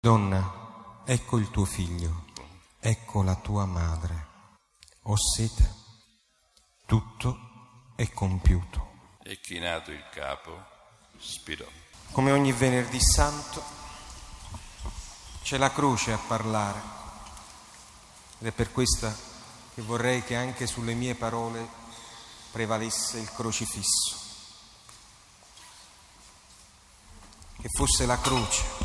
Donna, ecco il tuo figlio, ecco la tua madre. Ho sete, tutto è compiuto. E chinato il capo, spirò. Come ogni venerdì santo c'è la croce a parlare ed è per questa che vorrei che anche sulle mie parole prevalesse il crocifisso, che fosse la croce.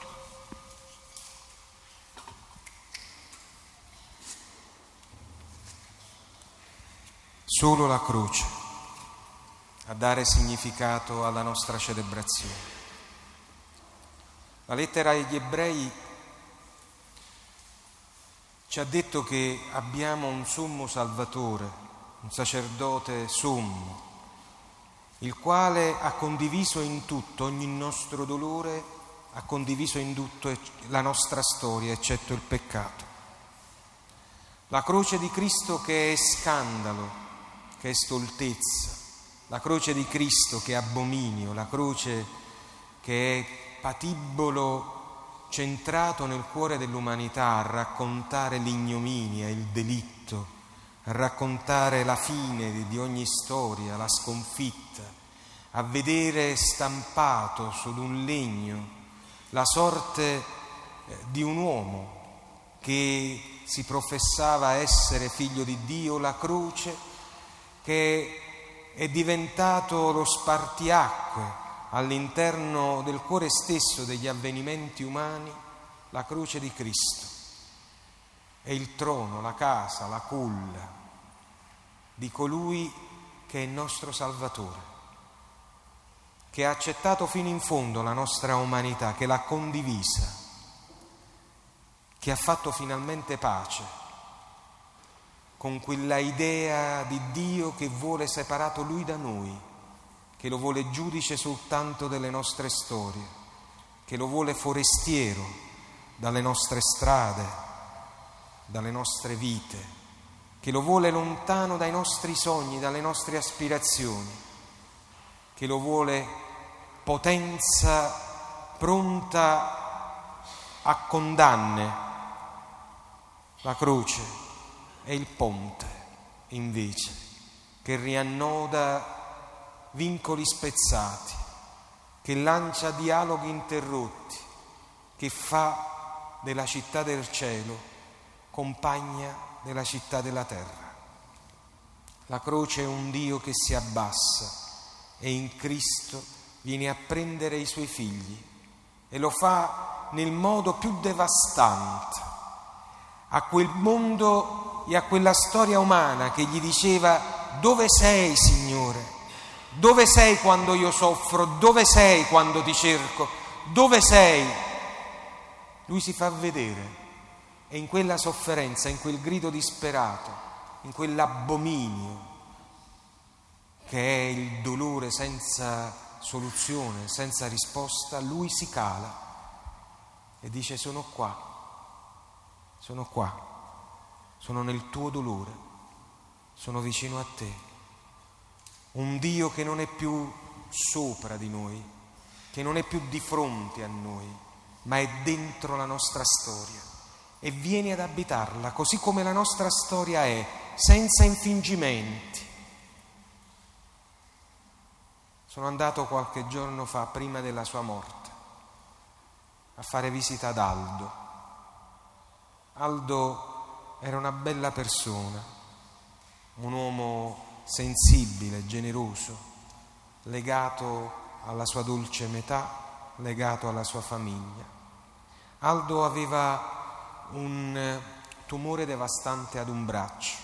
Solo la croce a dare significato alla nostra celebrazione. La lettera agli Ebrei ci ha detto che abbiamo un sommo Salvatore, un sacerdote sommo, il quale ha condiviso in tutto ogni nostro dolore, ha condiviso in tutto la nostra storia, eccetto il peccato. La croce di Cristo che è scandalo, che è stoltezza, la croce di Cristo che è abominio, la croce che è patibolo centrato nel cuore dell'umanità a raccontare l'ignominia, il delitto, a raccontare la fine di ogni storia, la sconfitta, a vedere stampato su un legno la sorte di un uomo che si professava essere figlio di Dio, la croce che è diventato lo spartiacque all'interno del cuore stesso degli avvenimenti umani, la croce di Cristo. È il trono, la casa, la culla di colui che è il nostro Salvatore, che ha accettato fino in fondo la nostra umanità, che l'ha condivisa, che ha fatto finalmente pace con quella idea di Dio che vuole separato Lui da noi, che lo vuole giudice soltanto delle nostre storie, che lo vuole forestiero dalle nostre strade, dalle nostre vite, che lo vuole lontano dai nostri sogni, dalle nostre aspirazioni, che lo vuole potenza pronta a condanne. La croce è il ponte, invece, che riannoda vincoli spezzati, che lancia dialoghi interrotti, che fa della città del cielo compagna della città della terra. La croce è un Dio che si abbassa e in Cristo viene a prendere i suoi figli e lo fa nel modo più devastante, a quel mondo e a quella storia umana che gli diceva: dove sei, Signore? Dove sei quando io soffro? Dove sei quando ti cerco? Dove sei? Lui si fa vedere e in quella sofferenza, in quel grido disperato, in quell'abominio che è il dolore senza soluzione, senza risposta, lui si cala e dice: sono qua, sono nel tuo dolore, sono vicino a te. Un Dio che non è più sopra di noi, che non è più di fronte a noi, ma è dentro la nostra storia e viene ad abitarla così come la nostra storia è, senza infingimenti. Sono andato qualche giorno fa, prima della sua morte, a fare visita ad Aldo. Aldo era una bella persona, un uomo sensibile, generoso, legato alla sua dolce metà, legato alla sua famiglia. Aldo aveva un tumore devastante ad un braccio,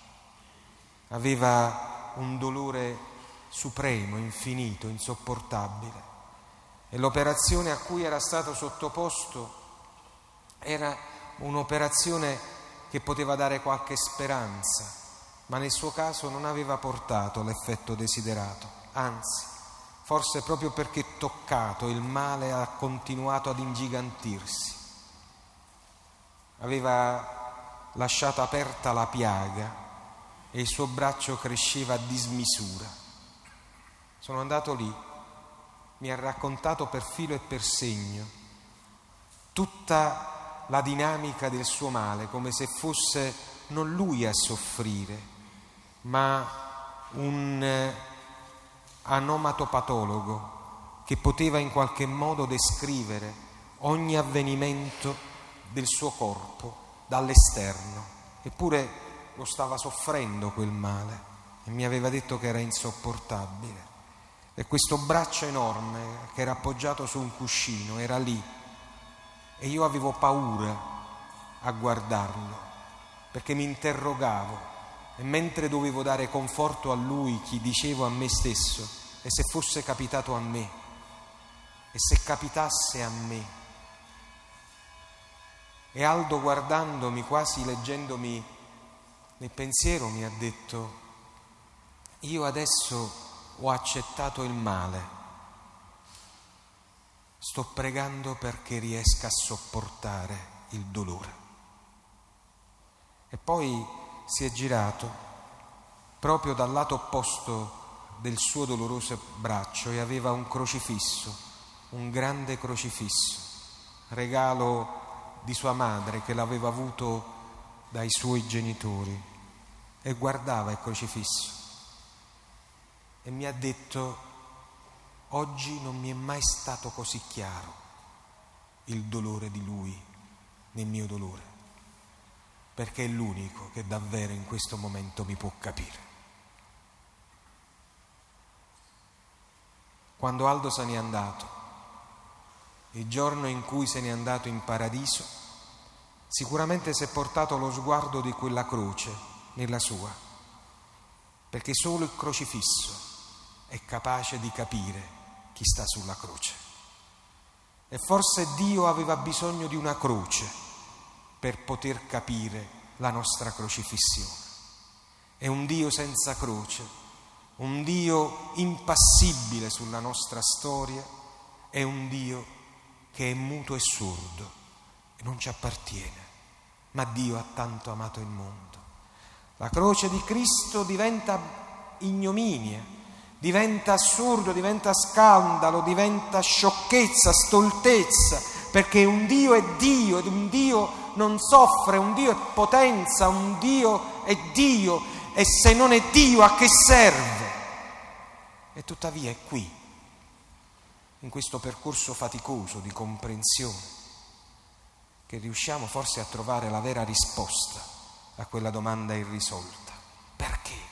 aveva un dolore supremo, infinito, insopportabile e l'operazione a cui era stato sottoposto era un'operazione che poteva dare qualche speranza, ma nel suo caso non aveva portato l'effetto desiderato, anzi, forse proprio perché toccato il male ha continuato ad ingigantirsi. Aveva lasciato aperta la piaga e il suo braccio cresceva a dismisura. Sono andato lì, mi ha raccontato per filo e per segno tutta la dinamica del suo male, come se fosse non lui a soffrire, ma un onomatopatologo che poteva in qualche modo descrivere ogni avvenimento del suo corpo dall'esterno. Eppure lo stava soffrendo quel male e mi aveva detto che era insopportabile. E questo braccio enorme che era appoggiato su un cuscino era lì e io avevo paura a guardarlo, perché mi interrogavo, e mentre dovevo dare conforto a lui, gli dicevo a me stesso: e se fosse capitato a me? E se capitasse a me? E Aldo, guardandomi, quasi leggendomi nel pensiero, mi ha detto: io adesso ho accettato il male, sto pregando perché riesca a sopportare il dolore. E poi si è girato proprio dal lato opposto del suo doloroso braccio e aveva un crocifisso, un grande crocifisso, regalo di sua madre che l'aveva avuto dai suoi genitori, e guardava il crocifisso e mi ha detto: oggi non mi è mai stato così chiaro il dolore di lui nel mio dolore, perché è l'unico che davvero in questo momento mi può capire. Quando Aldo se n'è andato, il giorno in cui se n'è andato in paradiso, sicuramente si è portato lo sguardo di quella croce nella sua, perché solo il crocifisso è capace di capire chi sta sulla croce. E forse Dio aveva bisogno di una croce per poter capire la nostra crocifissione. È un Dio senza croce, un Dio impassibile sulla nostra storia, è un Dio che è muto e sordo e non ci appartiene, ma Dio ha tanto amato il mondo. La croce di Cristo diventa ignominia, diventa assurdo, diventa scandalo, diventa sciocchezza, stoltezza, perché un Dio è Dio ed un Dio non soffre, un Dio è potenza, un Dio è Dio, e se non è Dio a che serve? E tuttavia è qui, in questo percorso faticoso di comprensione, che riusciamo forse a trovare la vera risposta a quella domanda irrisolta: perché?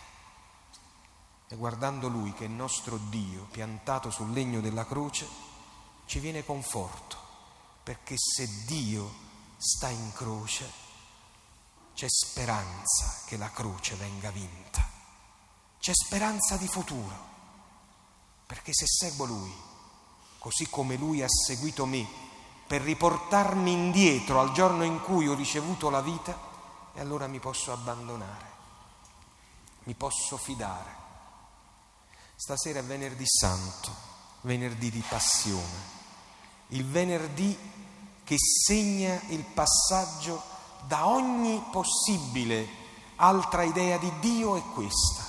E guardando Lui, che è il nostro Dio piantato sul legno della croce, ci viene conforto, perché se Dio sta in croce c'è speranza che la croce venga vinta, c'è speranza di futuro, perché se seguo Lui, così come Lui ha seguito me, per riportarmi indietro al giorno in cui ho ricevuto la vita, e allora mi posso abbandonare, mi posso fidare. Stasera è venerdì santo, venerdì di passione, il venerdì che segna il passaggio da ogni possibile altra idea di Dio è questa.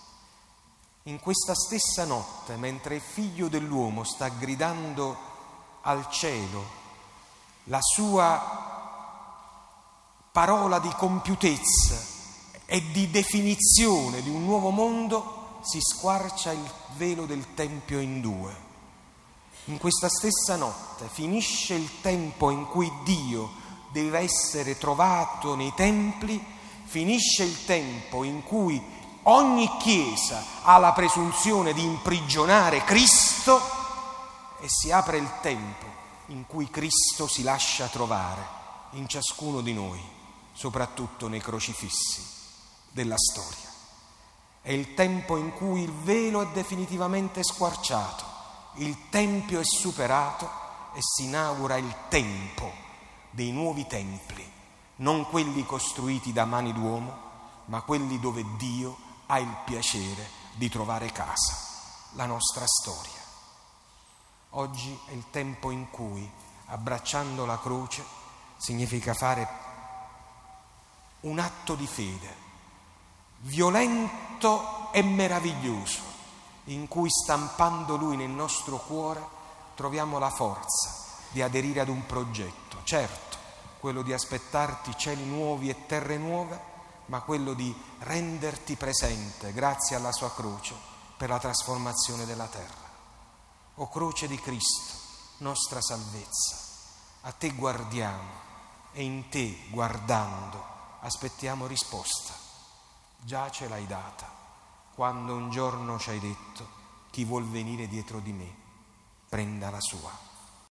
In questa stessa notte, mentre il Figlio dell'uomo sta gridando al cielo la sua parola di compiutezza e di definizione di un nuovo mondo, si squarcia il velo del Tempio in due. In questa stessa notte finisce il tempo in cui Dio deve essere trovato nei templi, finisce il tempo in cui ogni chiesa ha la presunzione di imprigionare Cristo, e si apre il tempo in cui Cristo si lascia trovare in ciascuno di noi, soprattutto nei crocifissi della storia. È il tempo in cui il velo è definitivamente squarciato, il tempio è superato e si inaugura il tempo dei nuovi templi, non quelli costruiti da mani d'uomo, ma quelli dove Dio ha il piacere di trovare casa, la nostra storia. Oggi è il tempo in cui, abbracciando la croce, significa fare un atto di fede violento e meraviglioso, in cui, stampando Lui nel nostro cuore, troviamo la forza di aderire ad un progetto, certo, quello di aspettarti cieli nuovi e terre nuove, ma quello di renderti presente grazie alla sua croce per la trasformazione della terra. O croce di Cristo, nostra salvezza, a te guardiamo e in te, guardando, aspettiamo risposta. Già ce l'hai data, quando un giorno ci hai detto: chi vuol venire dietro di me, prenda la sua.